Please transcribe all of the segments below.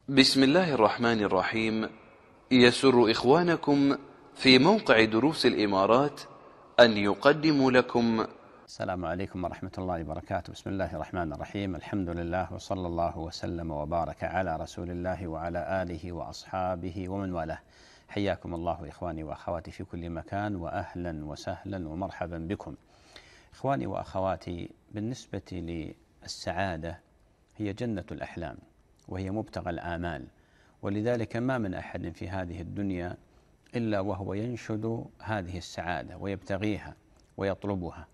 بسم الله الرحمن الرحيم. يسر إخوانكم في موقع دروس الإمارات أن يقدموا لكم السلام عليكم ورحمة الله وبركاته. بسم الله الرحمن الرحيم. الحمد لله وصلى الله وسلم وبارك على رسول الله وعلى آله وأصحابه ومن والاه. حياكم الله إخواني وأخواتي في كل مكان، وأهلا وسهلا ومرحبا بكم. إخواني وأخواتي، بالنسبة للسعادة هي جنة الأحلام، وهي مبتغى الآمال، ولذلك ما من أحد في هذه الدنيا إلا وهو ينشد هذه السعادة ويبتغيها ويطلبها،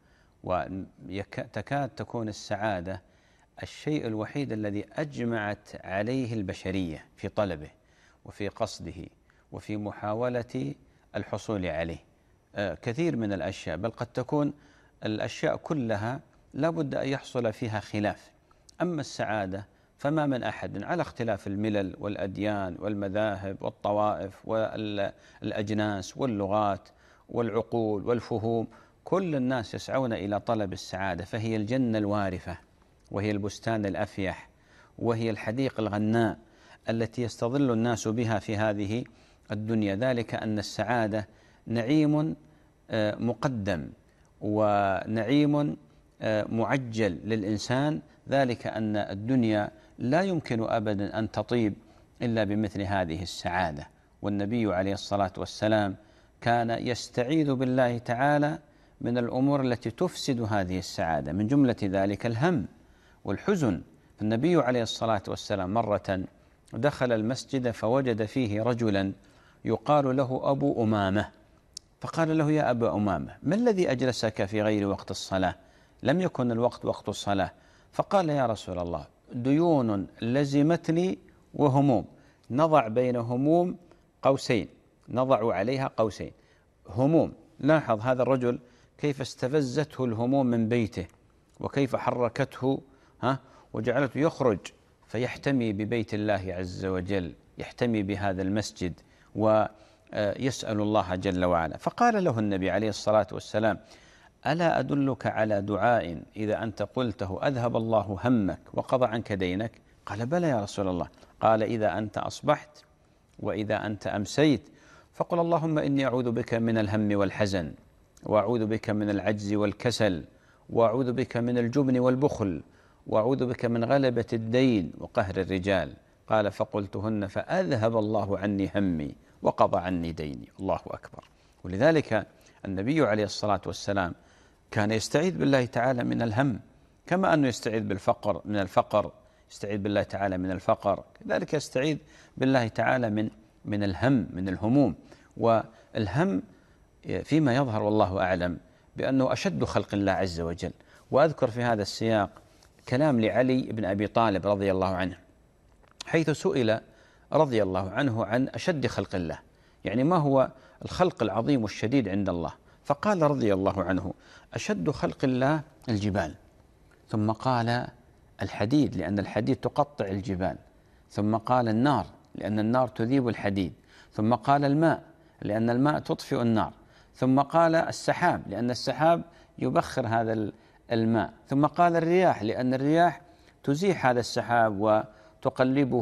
وتكاد تكون السعادة الشيء الوحيد الذي أجمعت عليه البشرية في طلبه وفي قصده وفي محاولة الحصول عليه. كثير من الأشياء، بل قد تكون الأشياء كلها لا بد أن يحصل فيها خلاف. أما السعادة فما من أحد، على اختلاف الملل والأديان والمذاهب والطوائف والأجناس واللغات والعقول والفهوم، كل الناس يسعون إلى طلب السعادة، فهي الجنة الوارفة، وهي البستان الأفيح، وهي الحديقة الغناء التي يستظل الناس بها في هذه الدنيا. ذلك أن السعادة نعيم مقدم ونعيم معجل للإنسان، ذلك أن الدنيا لا يمكن أبدا أن تطيب إلا بمثل هذه السعادة. والنبي عليه الصلاة والسلام كان يستعيذ بالله تعالى من الأمور التي تفسد هذه السعادة، من جملة ذلك الهم والحزن. النبي عليه الصلاة والسلام مرة دخل المسجد فوجد فيه رجلا يقال له أبو أمامة، فقال له: يا أبا أمامة، ما الذي أجلسك في غير وقت الصلاة؟ لم يكن الوقت وقت الصلاة. فقال: يا رسول الله، ديون لزمتني وهموم. نضع بين هموم قوسين، نضع عليها قوسين، هموم. لاحظ هذا الرجل كيف استفزته الهموم من بيته، وكيف حركته وجعلته يخرج فيحتمي ببيت الله عز وجل، يحتمي بهذا المسجد ويسأل الله جل وعلا. فقال له النبي عليه الصلاة والسلام: ألا أدلك على دعاء إذا أنت قلته أذهب الله همك وقضى عنك دينك؟ قال: بلى يا رسول الله. قال: إذا أنت أصبحت وإذا أنت أمسيت فقل اللهم إني أعوذ بك من الهم والحزن، وأعوذ بك من العجز والكسل، وأعوذ بك من الجبن والبخل، وأعوذ بك من غلبة الدين وقهر الرجال. قال: فقلتهن فأذهب الله عني همي وقضى عني ديني. الله أكبر. ولذلك النبي عليه الصلاة والسلام كان يستعيذ بالله تعالى من الهم، كما أنه يستعيذ من الفقر، يستعيذ بالله تعالى من الفقر، كذلك يستعيذ بالله تعالى من الهم، من الهموم. والهم فيما يظهر والله أعلم بأنه أشد خلق الله عز وجل. وأذكر في هذا السياق كلام لعلي بن أبي طالب رضي الله عنه، حيث سئل رضي الله عنه عن أشد خلق الله، يعني ما هو الخلق العظيم والشديد عند الله؟ فقال رضي الله عنه: أشد خلق الله الجبال، ثم قال الحديد لأن الحديد تقطع الجبال، ثم قال النار لأن النار تذيب الحديد، ثم قال الماء لأن الماء تطفئ النار، ثم قال السحاب لأن السحاب يبخر هذا الماء، ثم قال الرياح لأن الرياح تزيح هذا السحاب وتقلبه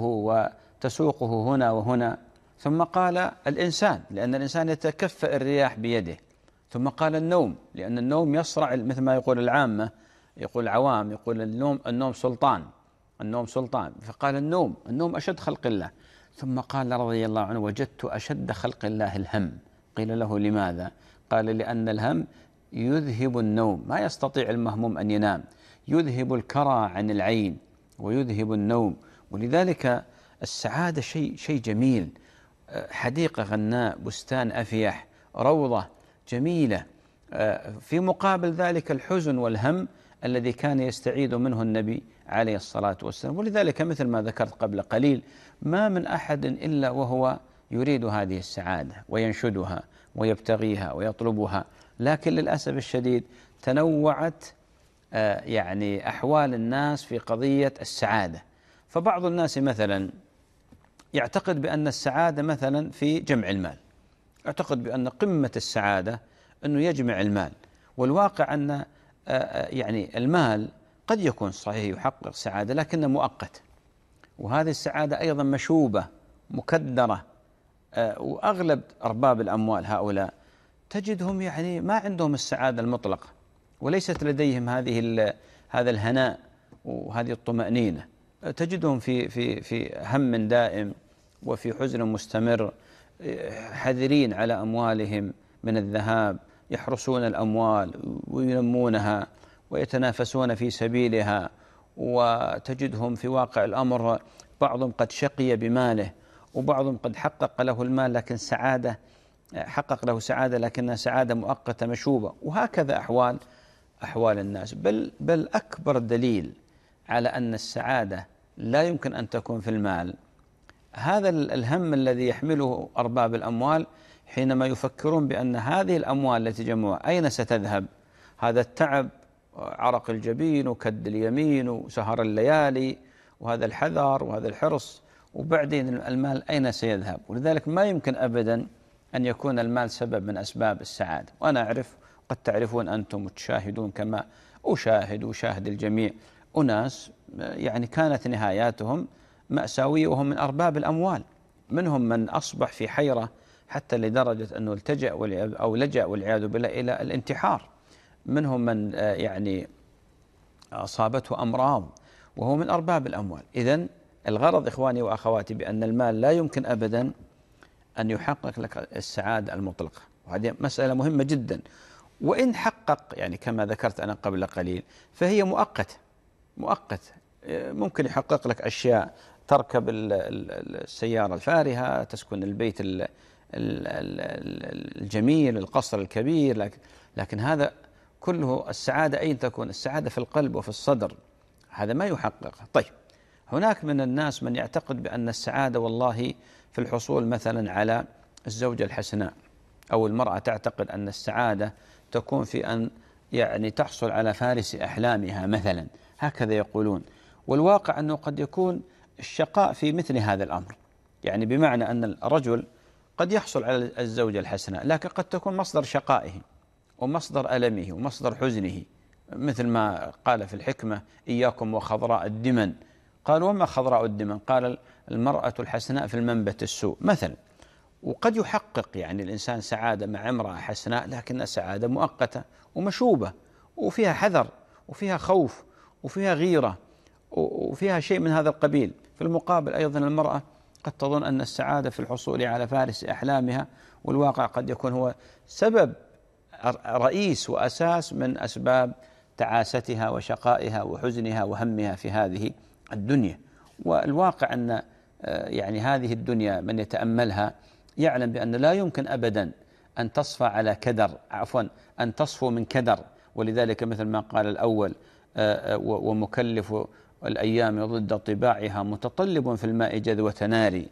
وتسوقه هنا وهنا، ثم قال الإنسان لأن الإنسان يتكفأ الرياح بيده، ثم قال النوم لأن النوم يصرع، مثل ما يقول العامة، يقول العوام، يقول النوم سلطان، النوم سلطان. فقال النوم أشد خلق الله. ثم قال رضي الله عنه: وجدت أشد خلق الله الهم. قيل له: لماذا؟ قال: لأن الهم يذهب النوم، ما يستطيع المهموم أن ينام، يذهب الكرى عن العين ويذهب النوم. ولذلك السعادة شيء جميل، حديقة غناء، بستان أفيح، روضة جميلة. في مقابل ذلك الحزن والهم الذي كان يستعيذ منه النبي عليه الصلاة والسلام. ولذلك مثل ما ذكرت قبل قليل، ما من أحد إلا وهو يريد هذه السعادة وينشدها ويبتغيها ويطلبها، لكن للأسف الشديد تنوعت يعني أحوال الناس في قضية السعادة. فبعض الناس مثلا يعتقد بأن السعادة مثلا في جمع المال، يعتقد بأن قمة السعادة أنه يجمع المال، والواقع أن يعني المال قد يكون صحيح يحقق سعادة لكنه مؤقت، وهذه السعادة أيضا مشوبة مكدرة. وأغلب أرباب الأموال هؤلاء تجدهم يعني ما عندهم السعادة المطلقة، وليست لديهم هذا الهناء وهذه الطمأنينة. تجدهم في هم دائم وفي حزن مستمر، حذرين على أموالهم من الذهاب، يحرسون الأموال وينمونها ويتنافسون في سبيلها. وتجدهم في واقع الأمر بعضهم قد شقي بماله، وبعضهم قد حقق له المال لكن حقق له سعادة لكنها سعادة مؤقتة مشوبة. وهكذا أحوال الناس. بل أكبر دليل على أن السعادة لا يمكن أن تكون في المال هذا الهم الذي يحمله أرباب الأموال حينما يفكرون بأن هذه الأموال التي جمعوها أين ستذهب. هذا التعب، عرق الجبين وكد اليمين وسهر الليالي وهذا الحذر وهذا الحرص، وبعدين المال أين سيذهب. ولذلك ما يمكن أبدا أن يكون المال سبب من أسباب السعادة. وأنا أعرف، قد تعرفون أنتم وتشاهدون كما وشاهد الجميع، أناس يعني كانت نهاياتهم مأساوية وهم من أرباب الأموال. منهم من أصبح في حيرة حتى لدرجة أنه لجأ والعياذ بالله إلى الانتحار. منهم من يعني أصابته أمراض وهو من أرباب الأموال. إذن الغرض إخواني وأخواتي بأن المال لا يمكن أبدا أن يحقق لك السعادة المطلقة، وهذه مسألة مهمة جدا. وإن حقق يعني كما ذكرت أنا قبل قليل فهي مؤقتة. ممكن يحقق لك أشياء، تركب السيارة الفارهة، تسكن البيت الجميل، القصر الكبير، لكن هذا كله السعادة أين تكون؟ السعادة في القلب وفي الصدر، هذا ما يحققه. طيب، هناك من الناس من يعتقد بأن السعادة والله في الحصول مثلا على الزوجة الحسناء، أو المرأة تعتقد أن السعادة تكون في أن يعني تحصل على فارس أحلامها مثلا، هكذا يقولون. والواقع أنه قد يكون الشقاء في مثل هذا الأمر، يعني بمعنى أن الرجل قد يحصل على الزوجة الحسناء لكن قد تكون مصدر شقائه ومصدر ألمه ومصدر حزنه، مثل ما قال في الحكمة: إياكم وخضراء الدمن. قال: وما خضراء الدمن؟ قال: المرأة الحسناء في المنبت السوء مثلا. وقد يحقق يعني الإنسان سعادة مع امرأة حسناء لكنها سعادة مؤقتة ومشوبة وفيها حذر وفيها خوف وفيها غيرة وفيها شيء من هذا القبيل. في المقابل أيضا المرأة قد تظن أن السعادة في الحصول على فارس أحلامها، والواقع قد يكون هو سبب رئيس وأساس من أسباب تعاستها وشقائها وحزنها وهمها في هذه الدنيا. والواقع أن يعني هذه الدنيا من يتأملها يعلم بأن لا يمكن أبدا أن تصفى على كدر، أن تصفو من كدر. ولذلك مثل ما قال الأول: ومكلف الأيام ضد طباعها متطلب في الماء جذوة ناري.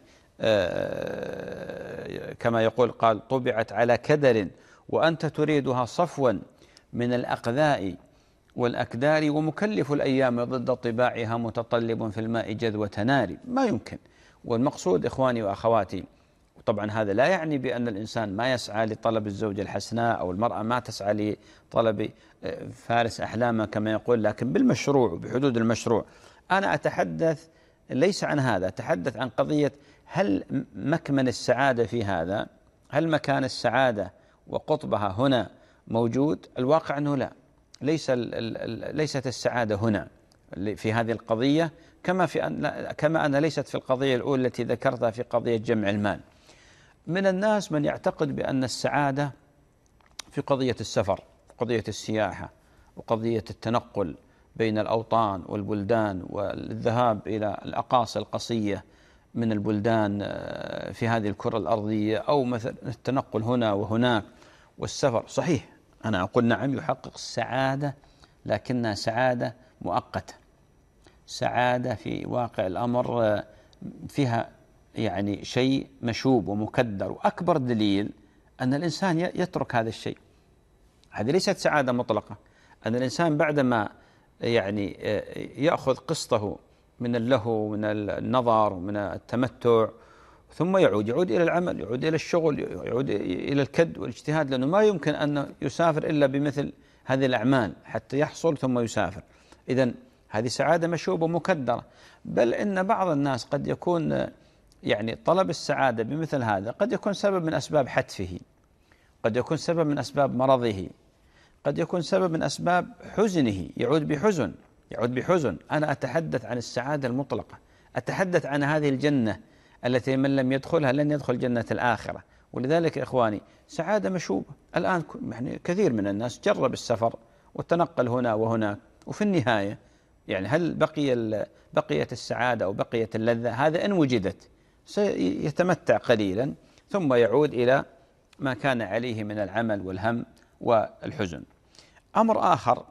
كما يقول، قال: طبعت على كدر وأنت تريدها صفوا من الأقذاء والأكدار، ومكلف الأيام ضد طباعها متطلب في الماء جذوة ناري. ما يمكن. والمقصود إخواني وأخواتي، طبعا هذا لا يعني بأن الإنسان ما يسعى لطلب الزوجة الحسناء أو المرأة ما تسعى لطلب فارس أحلامها كما يقول، لكن بالمشروع وبحدود المشروع. أنا أتحدث ليس عن هذا، أتحدث عن قضية: هل مكمن السعادة في هذا؟ هل مكان السعادة وقطبها هنا موجود؟ الواقع أنه لا، ليست السعادة هنا في هذه القضية كما أن ليست في القضية الأولى التي ذكرتها في قضية جمع المال. من الناس من يعتقد بأن السعادة في قضية السفر، قضية السياحة، وقضية التنقل بين الأوطان والبلدان، والذهاب إلى الأقاصي القصية من البلدان في هذه الكرة الأرضية، أو مثلا التنقل هنا وهناك والسفر. صحيح، أنا أقول نعم، يحقق السعادة لكنها سعادة مؤقتة، سعادة في واقع الأمر فيها يعني شيء مشوب ومكدر. وأكبر دليل أن الإنسان يترك هذا الشيء. هذه ليست سعادة مطلقة. أن الإنسان بعدما يعني يأخذ قسطه من اللهو ومن النظر ومن التمتع، ثم يعود إلى العمل، يعود إلى الشغل، يعود إلى الكد والاجتهاد، لأنه ما يمكن أن يسافر إلا بمثل هذه الأعمال حتى يحصل ثم يسافر. إذن هذه سعادة مشوبة مكدرة. بل إن بعض الناس قد يكون يعني طلب السعادة بمثل هذا قد يكون سبب من أسباب حتفه، قد يكون سبب من أسباب مرضه، قد يكون سبب من أسباب حزنه، يعود بحزن. أنا أتحدث عن السعادة المطلقة، أتحدث عن هذه الجنة التي من لم يدخلها لن يدخل جنة الآخرة. ولذلك إخواني سعادة مشوبة. الآن يعني كثير من الناس جرب السفر والتنقل هنا وهناك، وفي النهاية يعني هل بقيت السعادة أو بقيت اللذة؟ هذا إن وجدت سيتمتع قليلا ثم يعود إلى ما كان عليه من العمل والهم والحزن. أمر آخر،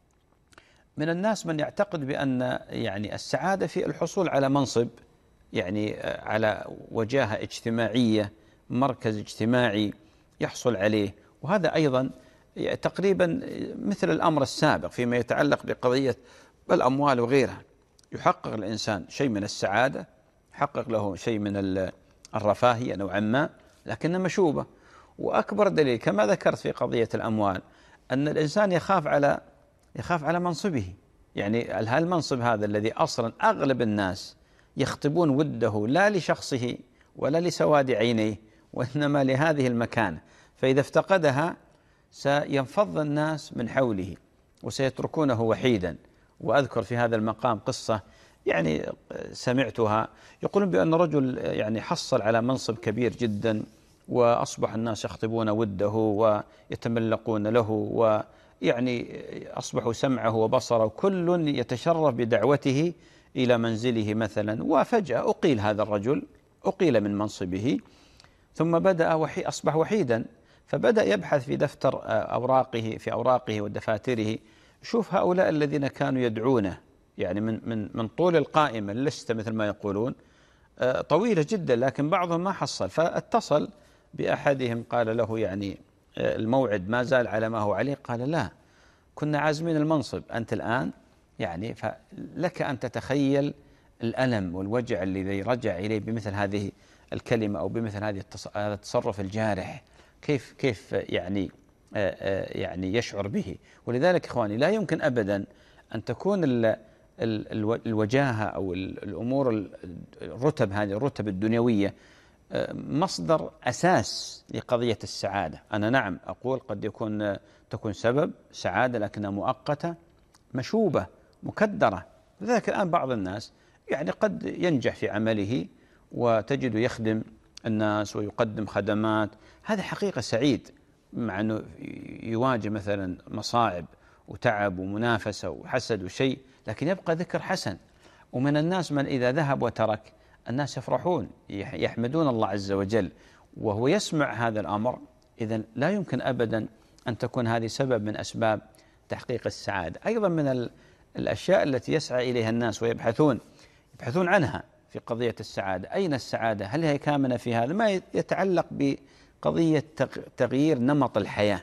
من الناس من يعتقد بأن يعني السعادة في الحصول على منصب، يعني على وجاهة اجتماعية، مركز اجتماعي يحصل عليه، وهذا أيضا تقريبا مثل الأمر السابق فيما يتعلق بقضية الأموال وغيرها. يحقق الإنسان شيء من السعادة، يحقق له شيء من الرفاهية نوعا ما، لكنها مشوبة. وأكبر دليل كما ذكرت في قضية الأموال أن الإنسان يخاف على منصبه. يعني هالمنصب هذا الذي أصلا أغلب الناس يخطبون وده لا لشخصه ولا لسواد عينيه، وإنما لهذه المكانة، فإذا افتقدها سينفض الناس من حوله وسيتركونه وحيدا. وأذكر في هذا المقام قصة يعني سمعتها، يقولون بأن رجل يعني حصل على منصب كبير جدا، وأصبح الناس يخطبون وده ويتملقون له، ويعني أصبحوا سمعه وبصره كل يتشرف بدعوته إلى منزله مثلا. وفجأة أقيل هذا الرجل، أقيل من منصبه، ثم أصبح وحيدا، فبدأ يبحث في دفتر في أوراقه ودفاتره، شوف هؤلاء الذين كانوا يدعونه، يعني من طول القائمة اللستة مثل ما يقولون طويلة جدا، لكن بعضهم ما حصل. فاتصل بأحدهم قال له يعني الموعد ما زال على ما هو عليه، قال لا، كنا عازمين المنصب، أنت الآن يعني فلك أن تتخيل الألم والوجع الذي رجع إليه بمثل هذه الكلمة أو بمثل هذا التصرف الجارح، كيف يعني يشعر به. ولذلك إخواني لا يمكن أبدا أن تكون الوجاهة أو الأمور الرتب، هذه الرتب الدنيوية، مصدر أساس لقضية السعادة. أنا نعم أقول قد تكون سبب سعادة لكنها مؤقتة مشوبة مكدرة. لذلك الآن بعض الناس يعني قد ينجح في عمله وتجد يخدم الناس ويقدم خدمات، هذا حقيقة سعيد، مع أنه يواجه مثلا مصاعب وتعب ومنافسة وحسد وشيء، لكن يبقى ذكر حسن. ومن الناس من إذا ذهب وترك الناس يفرحون يحمدون الله عز وجل وهو يسمع هذا الأمر. إذن لا يمكن أبدا أن تكون هذه سبب من أسباب تحقيق السعادة. أيضا من الأشياء التي يسعى إليها الناس ويبحثون عنها في قضية السعادة، أين السعادة؟ هل هي كامنة في هذا؟ ما يتعلق بقضية تغيير نمط الحياة.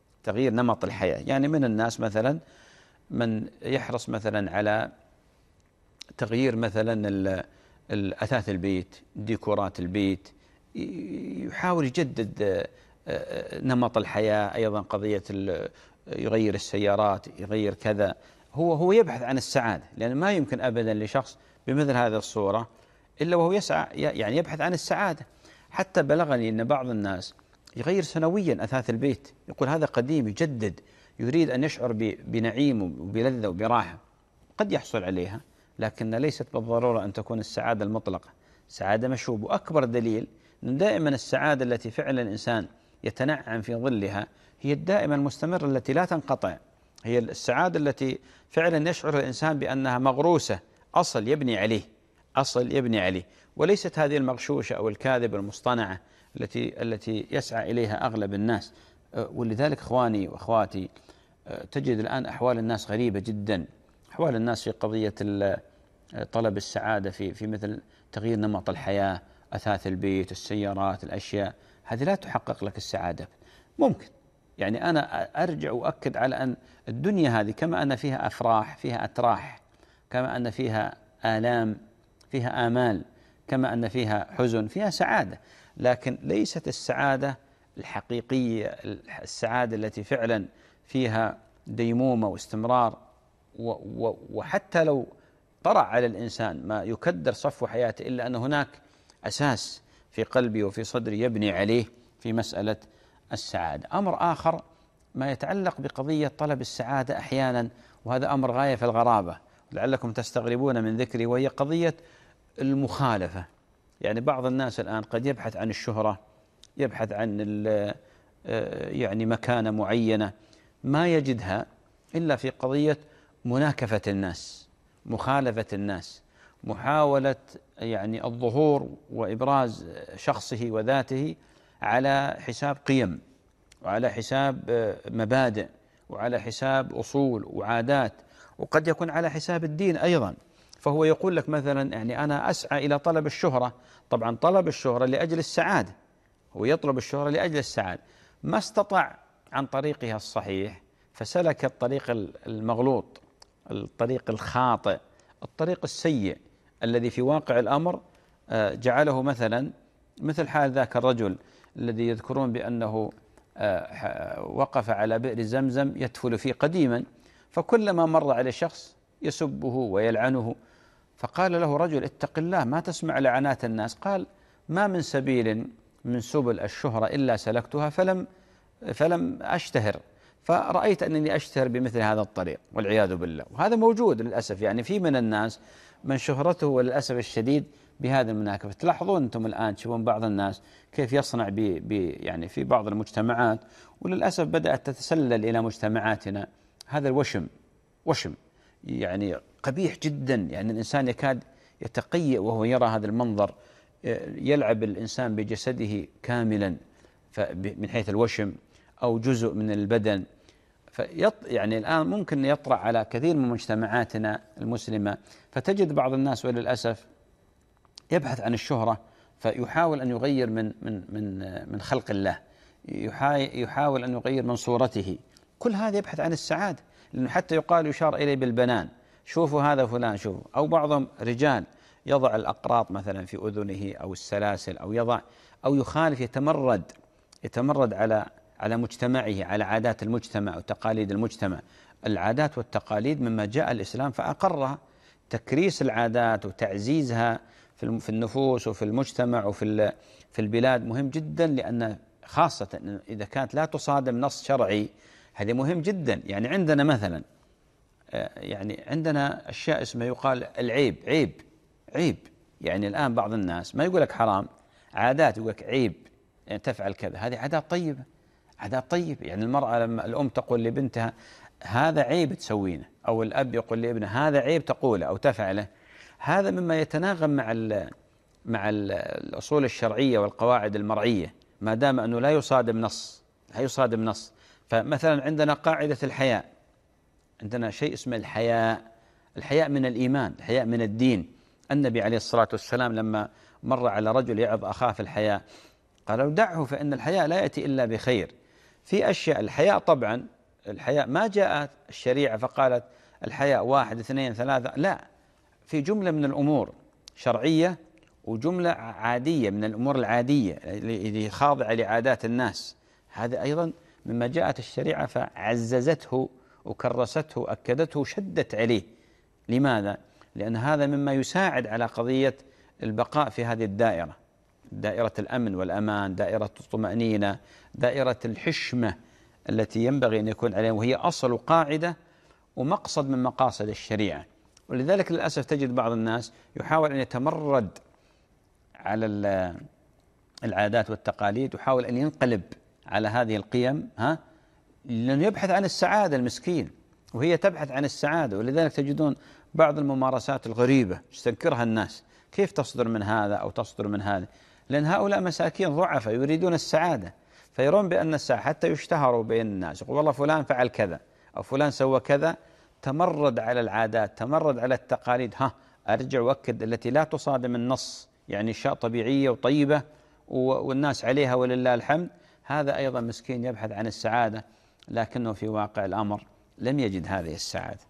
يعني من الناس مثلا من يحرص مثلا على تغيير مثلا الأثاث البيت، ديكورات البيت، يحاول يجدد نمط الحياة. أيضا قضية يغير السيارات، يغير كذا، هو يبحث عن السعادة، لأن ما يمكن أبدا لشخص بمثل هذه الصورة إلا وهو يسعى يعني يبحث عن السعادة. حتى بلغني أن بعض الناس يغير سنويا أثاث البيت، يقول هذا قديم، يجدد، يريد أن يشعر بنعيم وبلذة وبراحة، قد يحصل عليها، لكن ليست بالضرورة أن تكون السعادة المطلقة، سعادة مشوب. وأكبر دليل أن دائما السعادة التي فعلا الإنسان يتنعم في ظلها هي الدائمة المستمرة التي لا تنقطع، هي السعادة التي فعلا يشعر الإنسان بأنها مغروسة، أصل يبني عليه، وليست هذه المغشوشة أو الكاذبة المصطنعة التي يسعى إليها أغلب الناس. ولذلك إخواني وأخواتي تجد الآن أحوال الناس غريبة جدا، أحوال الناس في قضية طلب السعادة في مثل تغيير نمط الحياة، أثاث البيت، السيارات، الأشياء هذه لا تحقق لك السعادة. ممكن يعني أنا أرجع وأؤكد على أن الدنيا هذه كما أن فيها أفراح، فيها أتراح، كما أن فيها آلام، فيها آمال، كما أن فيها حزن، فيها سعادة، لكن ليست السعادة الحقيقية، السعادة التي فعلا فيها ديمومة واستمرار وحتى لو طرأ على الإنسان ما يكدر صفو حياته، إلا أن هناك أساس في قلبي وفي صدري يبني عليه في مسألة السعادة. أمر آخر ما يتعلق بقضية طلب السعادة أحيانا، وهذا أمر غاية في الغرابة لعلكم تستغربون من ذكري، وهي قضية المخالفة. يعني بعض الناس الآن قد يبحث عن الشهرة، يبحث عن يعني مكانة معينة ما يجدها إلا في قضية مناكفة الناس، مخالفة الناس، محاولة يعني الظهور وإبراز شخصه وذاته على حساب قيم، وعلى حساب مبادئ، وعلى حساب أصول وعادات، وقد يكون على حساب الدين أيضا. فهو يقول لك مثلا يعني أنا أسعى إلى طلب الشهرة، طبعا طلب الشهرة لأجل السعادة، هو يطلب الشهرة لأجل السعادة، ما استطاع عن طريقها الصحيح فسلك الطريق المغلوط، الطريق الخاطئ، الطريق السيء الذي في واقع الأمر جعله مثلا مثل حال ذاك الرجل الذي يذكرون بأنه وقف على بئر زمزم يتفل فيه قديما، فكلما مر عليه شخص يسبه ويلعنه، فقال له رجل اتق الله ما تسمع لعنات الناس، قال ما من سبيل من سبل الشهرة إلا سلكتها فلم أشتهر، فرأيت أنني أشتهر بمثل هذا الطريق والعياذ بالله. وهذا موجود للأسف، يعني في من الناس من شهرته للأسف الشديد بهذا المناكفة. تلاحظون أنتم الآن تشوفون بعض الناس كيف يصنع يعني في بعض المجتمعات، وللأسف بدأت تتسلل إلى مجتمعاتنا هذا وشم يعني قبيح جدا. يعني الإنسان يكاد يتقيأ وهو يرى هذا المنظر، يلعب الإنسان بجسده كاملا من حيث الوشم أو جزء من البدن. يعني الآن ممكن يطرأ على كثير من مجتمعاتنا المسلمة، فتجد بعض الناس وللأسف يبحث عن الشهرة، فيحاول أن يغير من خلق الله، يحاول أن يغير من صورته، كل هذا يبحث عن السعادة. لأنه حتى يشار إليه بالبنان، شوفوا هذا فلان شوفوا. أو بعضهم رجال يضع الأقراط مثلا في أذنه أو السلاسل، أو يخالف، يتمرد على مجتمعه، على عادات المجتمع وتقاليد المجتمع. العادات والتقاليد مما جاء الإسلام فأقرها، تكريس العادات وتعزيزها في النفوس وفي المجتمع وفي البلاد مهم جدا، لأن خاصة إذا كانت لا تصادم نص شرعي هذا مهم جدا. يعني عندنا مثلا عندنا أشياء اسمها يقال العيب، عيب. يعني الآن بعض الناس ما يقول لك حرام، عادات يقول لك عيب يعني تفعل كذا، هذه عادات طيبة، عادات طيبة. يعني المرأة لما الأم تقول لبنتها هذا عيب تسوينه، أو الأب يقول لابنه هذا عيب تقوله أو تفعله، هذا مما يتناغم مع الأصول الشرعية والقواعد المرعية، ما دام أنه لا يصادم نص. فمثلا عندنا قاعدة الحياء، عندنا شيء اسمه الحياء من الإيمان، الحياء من الدين. النبي عليه الصلاة والسلام لما مر على رجل يعظ أخاه في الحياء قالوا دعه فإن الحياء لا يأتي إلا بخير. في أشياء الحياء طبعا الحياء ما جاءت الشريعة فقالت الحياء 1 2 3، لا، في جملة من الأمور شرعية وجملة عادية من الأمور العادية اللي خاضعة لعادات الناس، هذا أيضا مما جاءت الشريعة فعززته وكرسته وأكدته وشدت عليه. لماذا؟ لأن هذا مما يساعد على قضية البقاء في هذه دائرة الأمن والأمان، دائرة الطمأنينة، دائرة الحشمة التي ينبغي أن يكون عليها، وهي أصل وقاعدة ومقصد من مقاصد الشريعة. ولذلك للأسف تجد بعض الناس يحاول أن يتمرد على العادات والتقاليد، يحاول أن ينقلب على هذه القيم، لأنه يبحث عن السعادة المسكين، وهي تبحث عن السعادة. ولذلك تجدون بعض الممارسات الغريبة يستنكرها الناس، كيف تصدر من هذا أو تصدر من هذا؟ لأن هؤلاء مساكين ضعفاء يريدون السعادة، فيرون بأن السعادة حتى يشتهروا بين الناس، يقول والله فلان فعل كذا أو فلان سوى كذا، تمرد على العادات، تمرد على التقاليد، أرجع وأكد التي لا تصادم النص، يعني أشياء طبيعية وطيبة والناس عليها ولله الحمد. هذا أيضا مسكين يبحث عن السعادة، لكنه في واقع الأمر لم يجد هذه السعادة.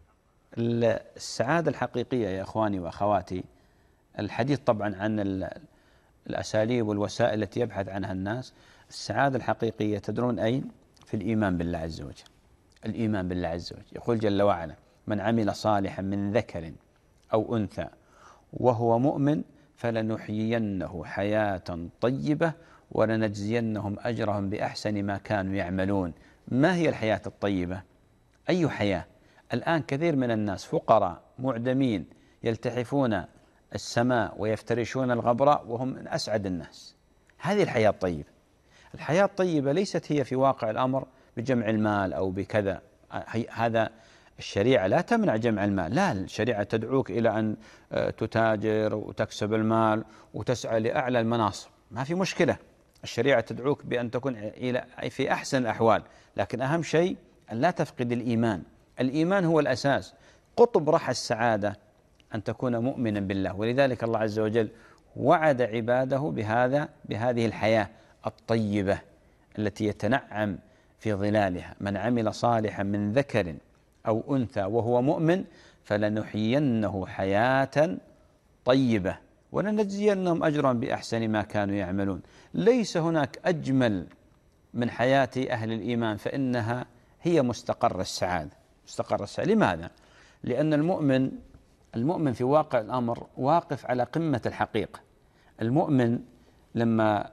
السعادة الحقيقية يا أخواني وأخواتي، الحديث طبعا عن الأساليب والوسائل التي يبحث عنها الناس، السعادة الحقيقية تدرون أين؟ في الإيمان بالله عز وجل. الإيمان بالله عز وجل، يقول جل وعلا من عمل صالحا من ذكر أو أنثى وهو مؤمن فلنحيينه حياة طيبة ولنجزينهم أجرهم بأحسن ما كانوا يعملون. ما هي الحياة الطيبة؟ أي حياة؟ الآن كثير من الناس فقراء معدمين يلتحفون السماء ويفترشون الغبراء وهم من أسعد الناس. هذه الحياة الطيبة. الحياة الطيبة ليست هي في واقع الأمر بجمع المال أو بكذا، هذا الشريعة لا تمنع جمع المال، لا، الشريعة تدعوك إلى أن تتاجر وتكسب المال وتسعى لأعلى المناصب، ما في مشكلة. الشريعة تدعوك بأن تكون في أحسن الأحوال، لكن أهم شيء أن لا تفقد الإيمان. الإيمان هو الأساس. قطب رحى السعادة أن تكون مؤمنا بالله، ولذلك الله عز وجل وعد عباده بهذه الحياة الطيبة التي يتنعم في ظلالها. من عمل صالحا من ذكر أو أنثى وهو مؤمن فلنحيينه حياة طيبة ولنجزينهم أجرا بأحسن ما كانوا يعملون. ليس هناك أجمل من حياة أهل الإيمان، فإنها هي مستقر السعادة. مستقر السعادة لماذا؟ لأن المؤمن في واقع الأمر واقف على قمة الحقيقة. المؤمن لما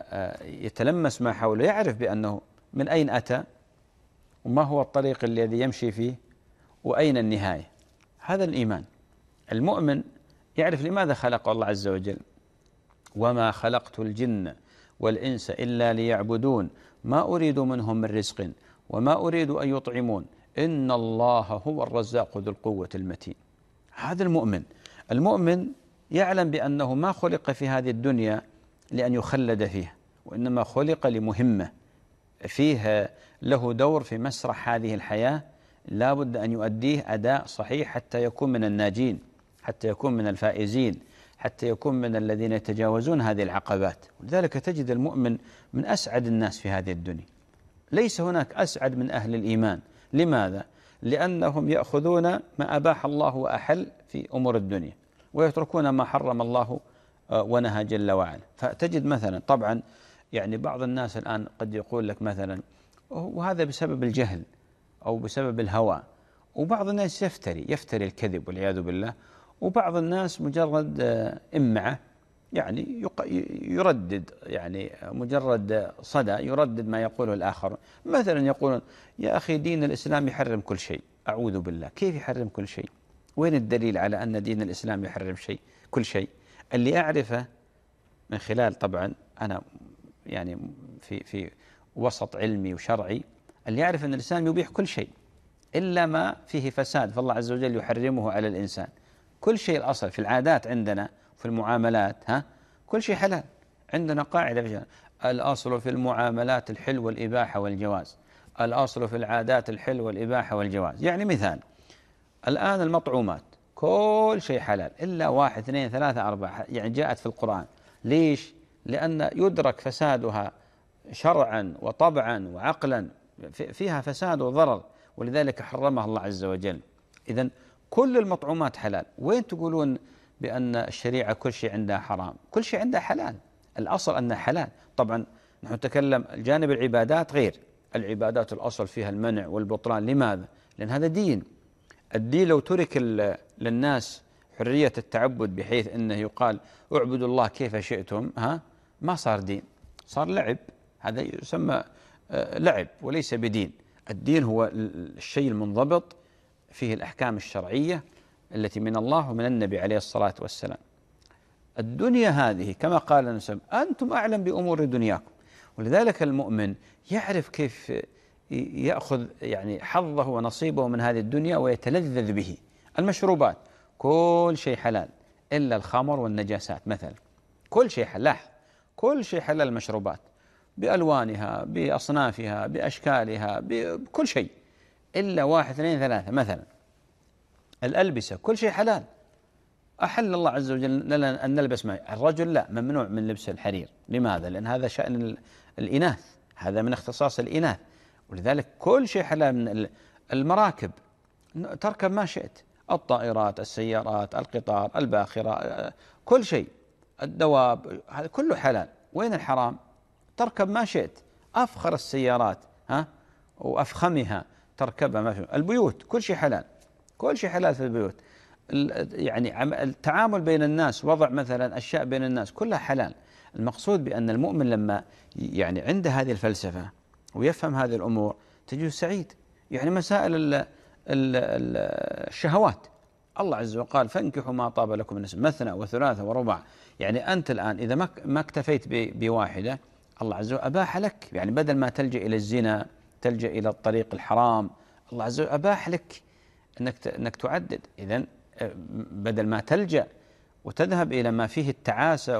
يتلمس ما حوله يعرف بأنه من أين أتى وما هو الطريق الذي يمشي فيه وأين النهاية. هذا الإيمان. المؤمن يعرف لماذا خلق الله عز وجل: وما خلقت الجن والإنس إلا ليعبدون ما أريد منهم من رزق وما أريد أن يطعمون إن الله هو الرزاق ذو القوة المتين. هذا المؤمن. المؤمن يعلم بأنه ما خلق في هذه الدنيا لأن يخلد فيها، وإنما خلق لمهمة فيها له دور في مسرح هذه الحياة لا بد أن يؤديه أداء صحيح حتى يكون من الناجين، حتى يكون من الفائزين، حتى يكون من الذين يتجاوزون هذه العقبات. ولذلك تجد المؤمن من أسعد الناس في هذه الدنيا. ليس هناك أسعد من أهل الإيمان. لماذا؟ لأنهم يأخذون ما أباح الله وأحل في أمور الدنيا ويتركون ما حرم الله ونهى جل وعلا. فتجد مثلا، طبعا يعني بعض الناس الآن قد يقول لك مثلا، وهذا بسبب الجهل أو بسبب الهوى، وبعض الناس يفتري الكذب والعياذ بالله، وبعض الناس مجرد إمعة يعني يردد، يعني مجرد صدى يردد ما يقوله الآخر. مثلا يقولون: يا أخي دين الإسلام يحرم كل شيء. أعوذ بالله، كيف يحرم كل شيء؟ وين الدليل على أن دين الإسلام يحرم كل شيء؟ اللي أعرفه من خلال، طبعا أنا يعني في وسط علمي وشرعي، اللي يعرف أن الإسلام يبيح كل شيء إلا ما فيه فساد، فالله عز وجل يحرمه على الإنسان. كل شيء الأصل في العادات عندنا في المعاملات، كل شيء حلال. عندنا قاعدة في الأصل في المعاملات الحل والإباحة والجواز، الأصل في العادات الحل والإباحة والجواز. يعني مثال، الآن المطعومات كل شيء حلال إلا 1 2 3 4، يعني جاءت في القرآن. ليش؟ لأن يدرك فسادها شرعا وطبعا وعقلا، فيها فساد وضرر، ولذلك حرمها الله عز وجل. إذن كل المطعومات حلال. وين تقولون بأن الشريعة كل شيء عندها حرام؟ كل شيء عندها حلال، الأصل أنها حلال. طبعا نحن نتكلم الجانب العبادات غير. العبادات الأصل فيها المنع والبطلان. لماذا؟ لأن هذا دين. الدين لو ترك للناس حرية التعبد بحيث أنه يقال اعبدوا الله كيف شئتم، ما صار دين، صار لعب. هذا يسمى لعب وليس بدين. الدين هو الشيء المنضبط فيه الأحكام الشرعية التي من الله ومن النبي عليه الصلاة والسلام. الدنيا هذه كما قال النبي: أنتم أعلم بأمور دنياكم. ولذلك المؤمن يعرف كيف يأخذ يعني حظه ونصيبه من هذه الدنيا ويتلذذ به. المشروبات كل شيء حلال إلا الخمر والنجاسات مثلا، كل شيء حلال، كل شيء حلال. المشروبات بألوانها بأصنافها بأشكالها بكل شيء إلا 1 2 3 مثلا. الألبسة كل شيء حلال، أحل الله عز وجل لنا أن نلبس الرجل لا، ممنوع من لبس الحرير. لماذا؟ لأن هذا شأن الإناث، هذا من اختصاص الإناث. ولذلك كل شيء حلال. من المراكب تركب ما شئت، الطائرات، السيارات، القطار، الباخرة، كل شيء، الدواب، هذا كله حلال. وين الحرام؟ تركب ما شئت، أفخر السيارات وأفخمها تركبها ما شئت. البيوت كل شيء حلال، كل شيء حلال في البيوت. يعني التعامل بين الناس، وضع مثلا أشياء بين الناس كلها حلال. المقصود بأن المؤمن لما يعني عنده هذه الفلسفة ويفهم هذه الأمور تجده سعيد. يعني مسائل الشهوات، الله عز وجل قال فانكحوا ما طاب لكم من النساء مثنى وثلاثة ورباع. يعني أنت الآن إذا ما اكتفيت بواحدة، الله عز وجل أباح لك، يعني بدل ما تلجأ إلى الزنا، تلجأ إلى الطريق الحرام، الله عز وجل أباح لك أنك تعدد. إذن بدل ما تلجأ وتذهب إلى ما فيه التعاسة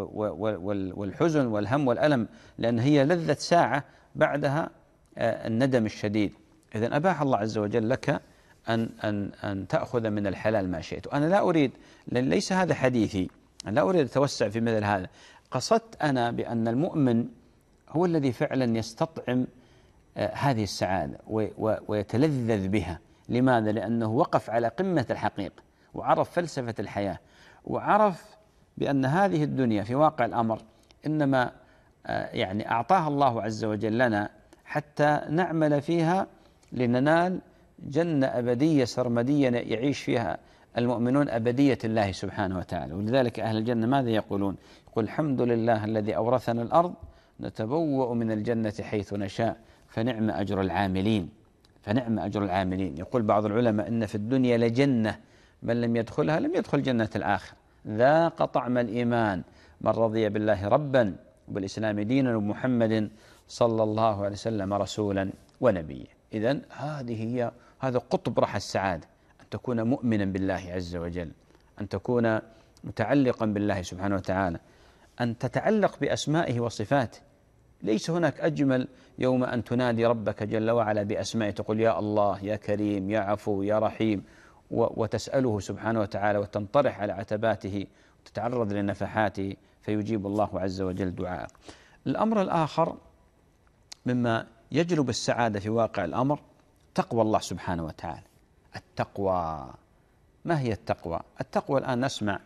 والحزن والهم والألم، لأن هي لذة ساعة بعدها الندم الشديد. إذن أباح الله عز وجل لك أن تأخذ من الحلال ما شئت. وأنا لا أريد، لأن ليس هذا حديثي، أنا لا أريد أتوسع في مثل هذا. قصدت أنا بأن المؤمن هو الذي فعلا يستطعم هذه السعادة ويتلذذ بها. لماذا؟ لأنه وقف على قمة الحقيقة، وعرف فلسفة الحياة، وعرف بأن هذه الدنيا في واقع الأمر إنما يعني أعطاها الله عز وجل لنا حتى نعمل فيها لننال جنة أبدية سرمدية يعيش فيها المؤمنون أبدية الله سبحانه وتعالى. ولذلك أهل الجنة ماذا يقولون؟ يقول الحمد لله الذي أورثنا الأرض نتبوأ من الجنة حيث نشاء فنعم أجر العاملين، فنعم أجر العاملين. يقول بعض العلماء إن في الدنيا لجنة من لم يدخلها لم يدخل جنة الآخرة. ذاق طعم الإيمان من رضي بالله ربا وبالإسلام دينا ومحمد صلى الله عليه وسلم رسولا ونبيا. إذن هذا قطب رحى السعادة، أن تكون مؤمنا بالله عز وجل، أن تكون متعلقا بالله سبحانه وتعالى، أن تتعلق بأسمائه وصفاته. ليس هناك أجمل يوم أن تنادي ربك جل وعلا بأسمائه، تقول يا الله يا كريم يا عفو يا رحيم، وتسأله سبحانه وتعالى وتنطرح على عتباته وتتعرض لنفحاته فيجيب الله عز وجل دعاءك. الأمر الآخر مما يجلب السعادة في واقع الأمر تقوى الله سبحانه وتعالى. التقوى، ما هي التقوى؟ التقوى الآن نسمع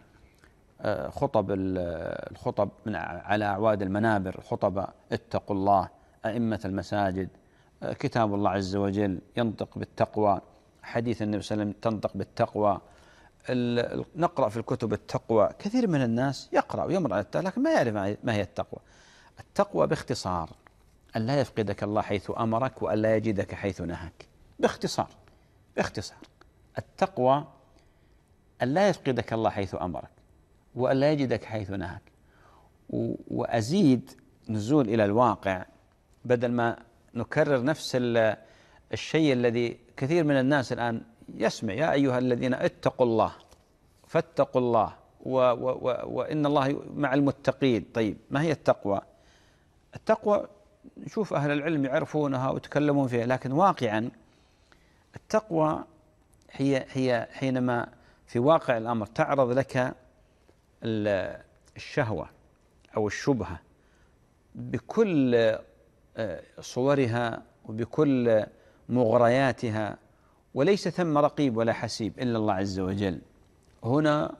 الخطب من على أعواد المنابر، خطب اتقوا الله، أئمة المساجد، كتاب الله عز وجل ينطق بالتقوى، حديث النبي صلى الله عليه وسلم تنطق بالتقوى، نقرأ في الكتب التقوى. كثير من الناس يقرأ ويمر على التقوى لكن ما يعرف ما هي التقوى. التقوى باختصار أن لا يفقدك الله حيث أمرك وأن لا يجدك حيث نهاك. باختصار التقوى أن لا يفقدك الله حيث أمرك وأن لا يجدك حيث نهاك. وأزيد نزول إلى الواقع، بدل ما نكرر نفس الشيء الذي كثير من الناس الآن يسمع يا أيها الذين اتقوا الله فاتقوا الله وإن الله مع المتقين. طيب ما هي التقوى؟ التقوى نشوف أهل العلم يعرفونها ويتكلمون فيها، لكن واقعا التقوى هي حينما في واقع الأمر تعرض لك الشهوة أو الشبهة بكل صورها وبكل مغرياتها، وليس ثم رقيب ولا حسيب إلا الله عز وجل. هنا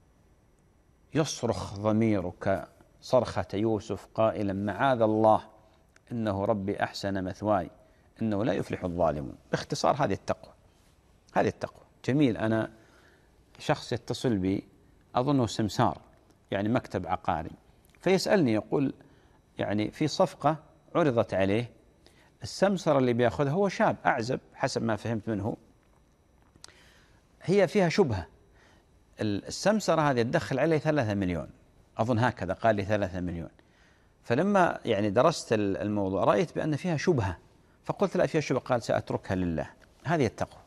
يصرخ ضميرك صرخة يوسف قائلا معاذ الله إنه ربي أحسن مثواي إنه لا يفلح الظالمون. باختصار هذه التقوى. جميل. أنا شخص يتصل بي أظنه سمسار، يعني مكتب عقاري، فيسألني يقول يعني في صفقة عرضت عليه، السمسرة اللي بياخذها هو شاب أعزب حسب ما فهمت منه، هي فيها شبهة. السمسرة هذه تدخل عليه 3 مليون، أظن هكذا قال لي 3 مليون. فلما يعني درست الموضوع رأيت بأن فيها شبهة، فقلت لا فيها شبهة، قال سأتركها لله. هذه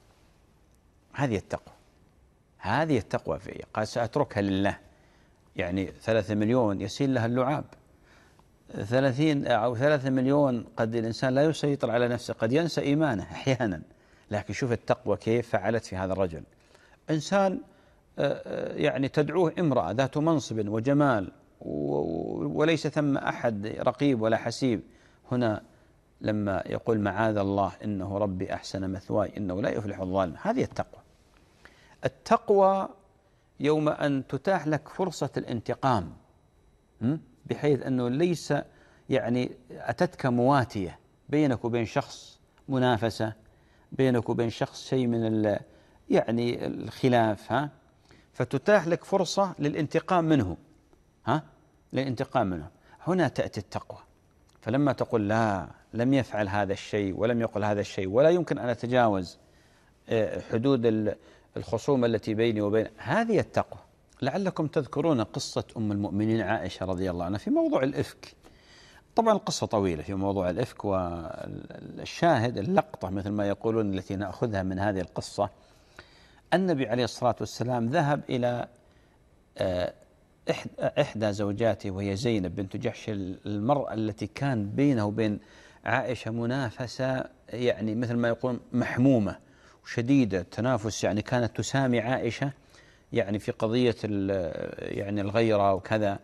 التقوى فيها، قال سأتركها لله. يعني 3 مليون يسيل لها اللعاب، 30 أو 3 مليون قد الإنسان لا يسيطر على نفسه، قد ينسى إيمانه أحيانا. لكن شوف التقوى كيف فعلت في هذا الرجل. إنسان يعني تدعوه امرأة ذات منصب وجمال وليس ثم أحد رقيب ولا حسيب. هنا لما يقول معاذ الله إنه ربي أحسن مثواي إنه لا يفلح الظالم. هذه التقوى يوم أن تتاح لك فرصة الانتقام، بحيث أنه ليس يعني أتتك مواتية بينك وبين شخص، منافسة بينك وبين شخص، شيء من يعني الخلاف، فتتاح لك فرصة للانتقام منه، للانتقام منه. هنا تأتي التقوى. فلما تقول لا، لم يفعل هذا الشيء ولم يقل هذا الشيء ولا يمكن أن أتجاوز حدود الخصومة التي بيني وبين، هذه التقوى. لعلكم تذكرون قصة أم المؤمنين عائشة رضي الله عنها في موضوع الإفك. طبعا القصة طويلة في موضوع الإفك، والشاهد اللقطة مثل ما يقولون التي نأخذها من هذه القصة، النبي عليه الصلاة والسلام ذهب إلى إحدى زوجاته وهي زينب بنت جحش، المرأة التي كان بينه وبين عائشة منافسة، يعني مثل ما يقول محمومة وشديدة تنافس، يعني كانت تسامي عائشة يعني في قضية يعني الغيرة وكذا.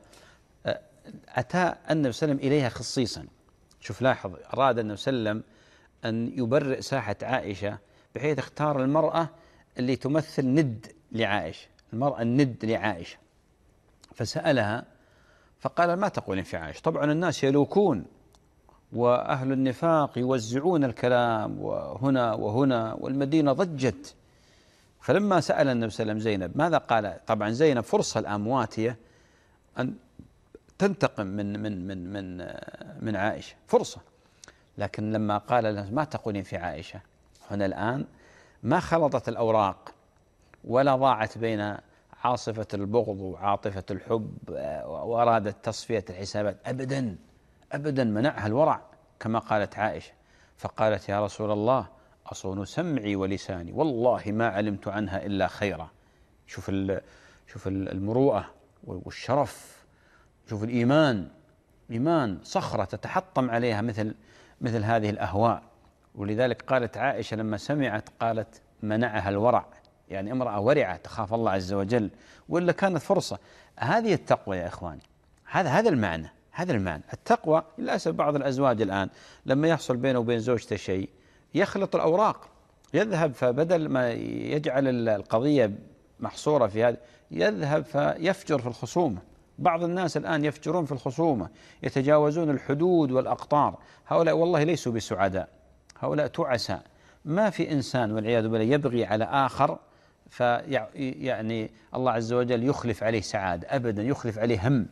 أتى النبي صلى الله عليه وسلم إليها خصيصا. شوف لاحظ، أراد النبي صلى الله عليه وسلم أن يبرئ ساحة عائشة بحيث اختار المرأة اللي تمثل ند لعائشة، المرأة الند لعائشة، فسألها فقال ما تقولين في عائشة؟ طبعا الناس يلوكون وأهل النفاق يوزعون الكلام وهنا وهنا والمدينة ضجت. فلما سأل النبي صلى الله عليه وسلم زينب ماذا قال؟ طبعا زينب فرصة الآن مواتية أن تنتقم من عائشة، فرصة. لكن لما قال لها ما تقولين في عائشة، هنا الآن ما خلطت الأوراق ولا ضاعت بين عاصفة البغض وعاطفة الحب وأرادت تصفية الحسابات، أبدا أبدا، منعها الورع كما قالت عائشة. فقالت يا رسول الله أصون سمعي ولساني والله ما علمت عنها إلا خيرا. شوف المروءة والشرف، شوف الإيمان، إيمان صخرة تتحطم عليها مثل هذه الأهواء. ولذلك قالت عائشة لما سمعت قالت منعها الورع، يعني امرأة ورعة تخاف الله عز وجل، وإلا كانت فرصة. هذه التقوى يا إخواني، هذا المعنى، هذا المعنى التقوى. للأسف بعض الأزواج الآن لما يحصل بينه وبين زوجته شيء يخلط الأوراق، يذهب فبدل ما يجعل القضية محصورة في هذا يذهب فيفجر في الخصومة. بعض الناس الآن يفجرون في الخصومة، يتجاوزون الحدود والأقطار. هؤلاء والله ليسوا بسعداء، هؤلاء تعساء. ما في إنسان والعياذ بالله يبغي على آخر يعني الله عز وجل يخلف عليه سعادة، أبدا يخلف عليه هم،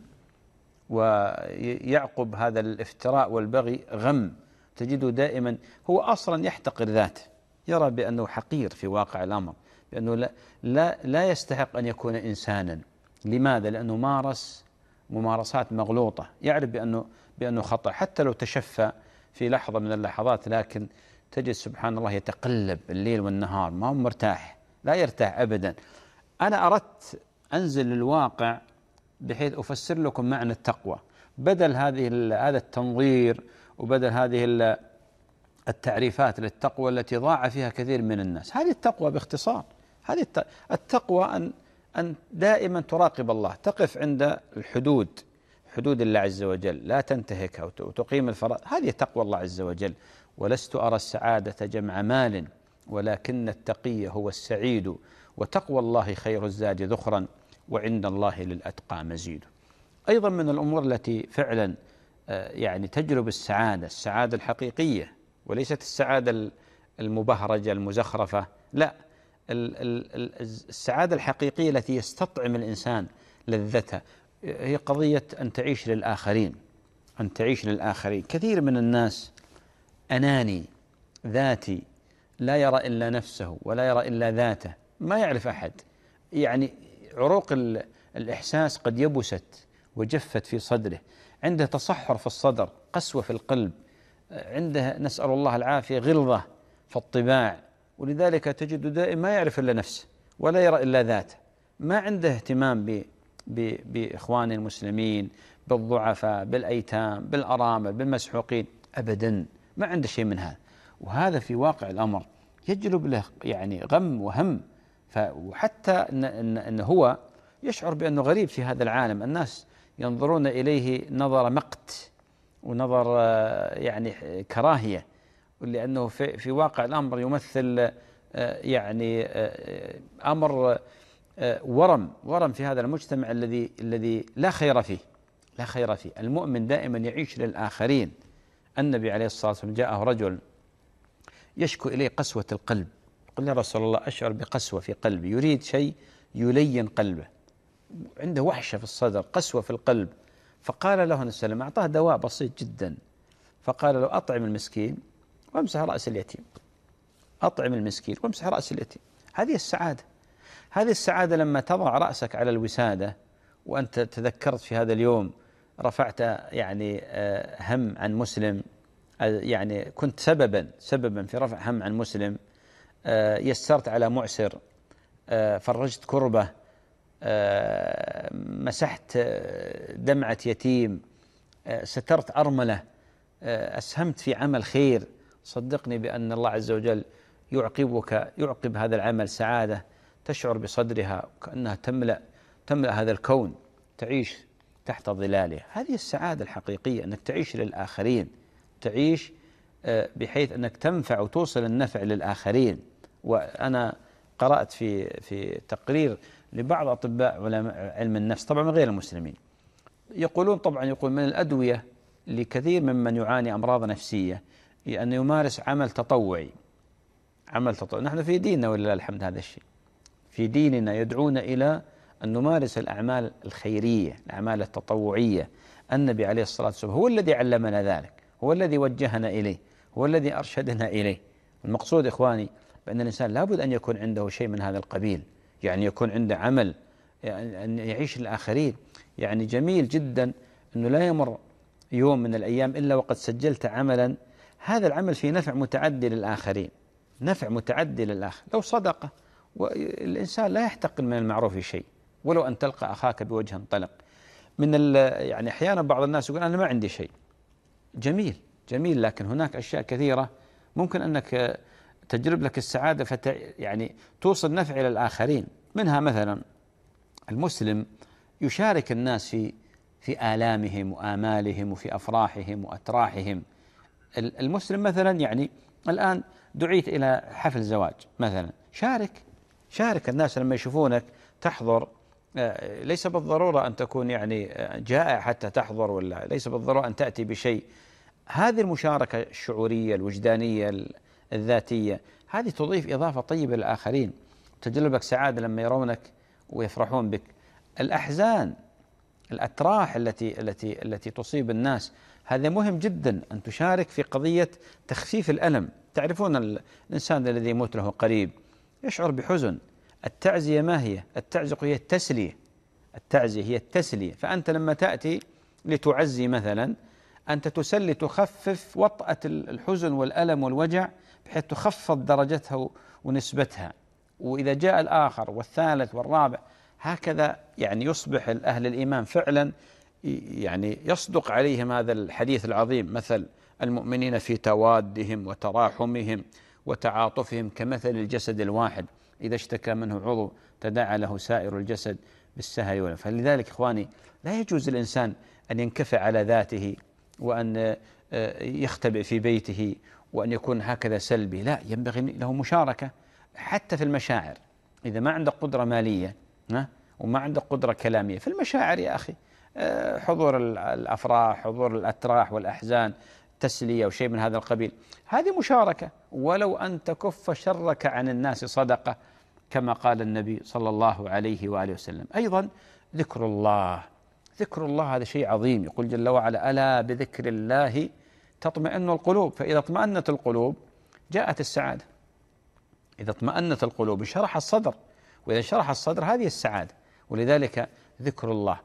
ويعقب هذا الافتراء والبغي غم. تجده دائما هو أصلا يحتقر ذاته، يرى بأنه حقير في واقع الأمر، بأنه لا يستحق أن يكون إنسانا. لماذا؟ لأنه مارس ممارسات مغلوطة، يعرف بأنه خطأ، حتى لو تشفى في لحظة من اللحظات، لكن تجد سبحان الله يتقلب الليل والنهار، ما هو مرتاح، لا يرتاح أبدا. أنا أردت أنزل للواقع بحيث أفسر لكم معنى التقوى، بدل هذا التنظير وبدل هذه التعريفات للتقوى التي ضاع فيها كثير من الناس. هذه التقوى باختصار، هذه التقوى أن دائما تراقب الله، تقف عند حدود الله عز وجل، لا تنتهكها وتقيم الفرائض. هذه تقوى الله عز وجل. ولست أرى السعادة جمع مال ولكن التقي هو السعيد، وتقوى الله خير الزاد ذخرا وعند الله للأتقى مزيد. أيضا من الأمور التي فعلا يعني تجلب السعادة الحقيقية، وليست السعادة المبهرجة المزخرفة، لا، السعادة الحقيقية التي يستطعم الإنسان لذتها هي قضية أن تعيش للآخرين، أن تعيش للآخرين. كثير من الناس أناني ذاتي، لا يرى إلا نفسه ولا يرى إلا ذاته، ما يعرف أحد. يعني عروق الإحساس قد يبست وجفت في صدره، عنده تصحر في الصدر، قسوة في القلب، عنده نسأل الله العافية غلظة في الطباع. ولذلك تجد دائما ما يعرف إلا نفسه ولا يرى إلا ذاته، ما عنده اهتمام بإخوان المسلمين، بالضعفاء، بالأيتام، بالأرامل، بالمسحوقين، أبدا ما عنده شيء من هذا. وهذا في واقع الأمر يجلب له يعني غم وهم، وحتى إن هو يشعر بأنه غريب في هذا العالم، الناس ينظرون إليه نظر مقت ونظر يعني كراهية، لأنه في واقع الأمر يمثل يعني أمر ورم في هذا المجتمع الذي لا خير فيه، لا خير فيه. المؤمن دائما يعيش للآخرين. النبي عليه الصلاة والسلام جاءه رجل يشكو إليه قسوة القلب، يقول يا رسول الله أشعر بقسوة في قلبي، يريد شيء يلين قلبه، عنده وحشة في الصدر، قسوة في القلب. فقال له النبي صلى الله عليه وسلم، أعطاه دواء بسيط جدا، فقال له أطعم المسكين وامسح رأس اليتيم. أطعم المسكين وامسح رأس اليتيم. هذه السعادة. هذه السعادة لما تضع رأسك على الوسادة وأنت تذكرت في هذا اليوم رفعت يعني هم عن مسلم، يعني كنت سببا في رفع هم عن مسلم، يسرت على معسر، فرجت كربة، مسحت دمعة يتيم، سترت أرملة، أسهمت في عمل خير، صدقني بأن الله عز وجل يعقب هذا العمل سعادة تشعر بصدرها كأنها تملأ هذا الكون، تعيش تحت ظلاله. هذه السعادة الحقيقية، أنك تعيش للآخرين، تعيش بحيث أنك تنفع وتوصل النفع للآخرين. وأنا قرأت في تقرير لبعض أطباء علم النفس طبعا من غير المسلمين، يقول من الأدوية لكثير ممن يعاني أمراض نفسية أن يمارس عمل تطوعي. نحن في ديننا ولله الحمد هذا الشيء، في ديننا يدعون إلى أن نمارس الأعمال الخيرية، الأعمال التطوعية. النبي عليه الصلاة والسلام هو الذي علمنا ذلك، هو الذي وجهنا إليه، هو الذي أرشدنا إليه. المقصود إخواني بأن الإنسان لابد أن يكون عنده شيء من هذا القبيل، يعني يكون عنده عمل، يعني أن يعيش للآخرين. يعني جميل جدا أنه لا يمر يوم من الأيام إلا وقد سجلت عملا هذا العمل فيه نفع متعدي للآخرين، نفع متعدي للآخر. لو صدقة، والإنسان لا يحتقر من المعروف شيء، ولو أن تلقى أخاك بوجه طلق. يعني أحيانا بعض الناس يقول أنا ما عندي شيء. جميل، لكن هناك أشياء كثيرة ممكن أنك تجلب لك السعادة يعني توصل نفع إلى الآخرين. منها مثلا المسلم يشارك الناس في آلامهم وآمالهم وفي أفراحهم وأتراحهم. المسلم مثلا يعني الآن دعيت إلى حفل زواج مثلا، شارك الناس لما يشوفونك تحضر. ليس بالضرورة أن تكون يعني جائع حتى تحضر، ولا ليس بالضرورة أن تأتي بشيء. هذه المشاركة الشعورية الوجدانية الذاتية هذه تضيف إضافة طيبة للآخرين، تجلب لك سعادة لما يرونك ويفرحون بك. الأحزان، الأتراح التي تصيب الناس، هذا مهم جدا أن تشارك في قضية تخفيف الألم. تعرفون الإنسان الذي يموت له قريب يشعر بحزن. التعزية ما هي؟ التعزية هي التسلية. التعزية هي التسلية. فأنت لما تأتي لتعزي مثلا، أنت تسلي، تخفف وطأة الحزن والألم والوجع بحيث تخفض درجتها ونسبتها. وإذا جاء الآخر والثالث والرابع هكذا، يعني يصبح أهل الإيمان فعلا يعني يصدق عليهم هذا الحديث العظيم: مثل المؤمنين في توادهم وتراحمهم وتعاطفهم كمثل الجسد الواحد إذا اشتكى منه عضو تداعى له سائر الجسد بالسهر والهم. فلذلك إخواني لا يجوز الإنسان أن ينكفئ على ذاته وأن يختبئ في بيته وأن يكون هكذا سلبي. لا، ينبغي له مشاركة حتى في المشاعر. إذا ما عندك قدرة مالية وما عندك قدرة كلامية، في المشاعر يا أخي، حضور الأفراح، حضور الأتراح والأحزان، تسلية وشيء من هذا القبيل، هذه مشاركة. ولو أن تكف شرك عن الناس صدقة، كما قال النبي صلى الله عليه وآله وسلم. أيضا ذكر الله هذا شيء عظيم. يقول جل وعلا: ألا بذكر الله تطمئن القلوب. فإذا اطمأنت القلوب جاءت السعادة. إذا اطمأنت القلوب انشرح الصدر، وإذا انشرح الصدر هذه السعادة. ولذلك ذكر الله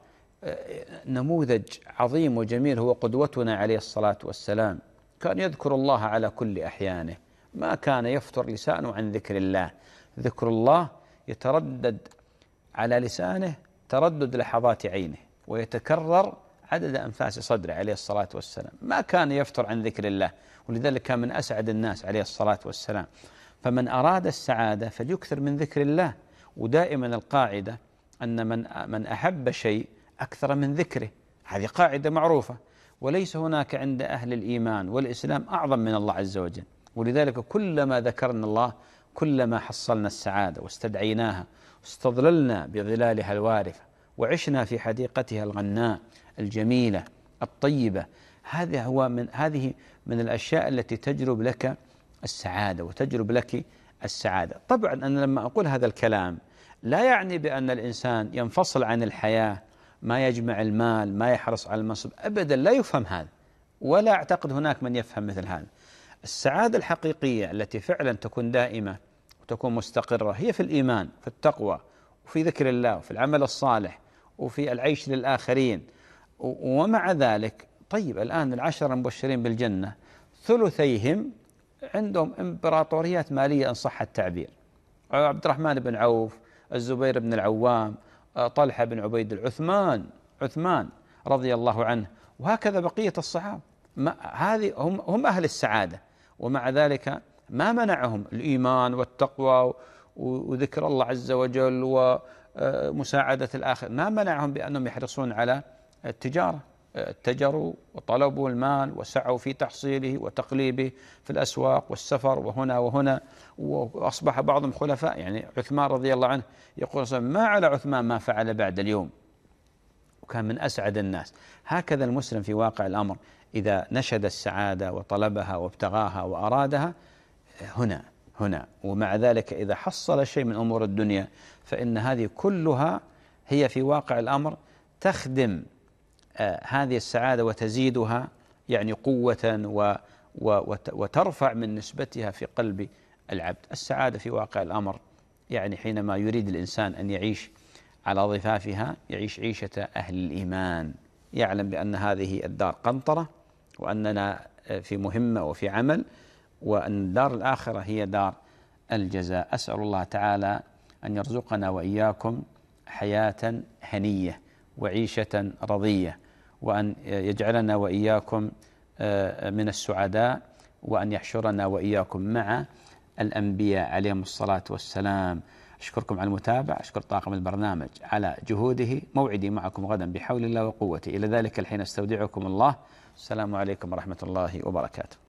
نموذج عظيم وجميل، هو قدوتنا عليه الصلاة والسلام. كان يذكر الله على كل أحيانه، ما كان يفتر لسانه عن ذكر الله. ذكر الله يتردد على لسانه تردد لحظات عينه، ويتكرر عدد أنفاس صدره عليه الصلاة والسلام. ما كان يفتر عن ذكر الله، ولذلك كان من أسعد الناس عليه الصلاة والسلام. فمن أراد السعادة فليكثر من ذكر الله. ودائما القاعدة أن من أحب شيء أكثر من ذكره، هذه قاعدة معروفة. وليس هناك عند أهل الإيمان والإسلام أعظم من الله عز وجل. ولذلك كلما ذكرنا الله كلما حصلنا السعادة واستدعيناها واستظللنا بظلالها الوارفة وعشنا في حديقتها الغناء الجميلة الطيبة. هذه من الأشياء التي تجلب لك السعادة وتجلب لك السعادة. طبعا أنا لما أقول هذا الكلام لا يعني بأن الإنسان ينفصل عن الحياة، ما يجمع المال، ما يحرص على المنصب، أبدا لا يفهم هذا، ولا أعتقد هناك من يفهم مثل هذا. السعادة الحقيقية التي فعلا تكون دائمة وتكون مستقرة هي في الإيمان، في التقوى، وفي ذكر الله، وفي العمل الصالح، وفي العيش للآخرين. ومع ذلك طيب الآن العشرة المبشرين بالجنة ثلثيهم عندهم إمبراطوريات مالية إن صح التعبير: عبد الرحمن بن عوف، الزبير بن العوام، طلحة بن عبيد، عثمان رضي الله عنه، وهكذا بقية الصحابة. هذه هم أهل السعادة، ومع ذلك ما منعهم الإيمان والتقوى وذكر الله عز وجل ومساعدة الآخر، ما منعهم بأنهم يحرصون على التجارة. اتجروا وطلبوا المال وسعوا في تحصيله وتقليبه في الأسواق والسفر وهنا وهنا، وأصبح بعضهم خلفاء. يعني عثمان رضي الله عنه يقول ما على عثمان ما فعل بعد اليوم، وكان من أسعد الناس. هكذا المسلم في واقع الأمر إذا نشد السعادة وطلبها وابتغاها وأرادها هنا، ومع ذلك إذا حصل شيء من أمور الدنيا فإن هذه كلها هي في واقع الأمر تخدم هذه السعادة وتزيدها يعني قوة وترفع من نسبتها في قلب العبد. السعادة في واقع الأمر يعني حينما يريد الإنسان أن يعيش على ضفافها يعيش عيشة أهل الإيمان، يعلم بأن هذه الدار قنطرة، وأننا في مهمة وفي عمل، وأن الدار الآخرة هي دار الجزاء. أسأل الله تعالى أن يرزقنا وإياكم حياة هنية وعيشة رضية، وأن يجعلنا وإياكم من السعداء، وأن يحشرنا وإياكم مع الأنبياء عليهم الصلاة والسلام. أشكركم على المتابعة، أشكر طاقم البرنامج على جهوده. موعدي معكم غدا بحول الله وقوته. إلى ذلك الحين استودعكم الله. السلام عليكم ورحمة الله وبركاته.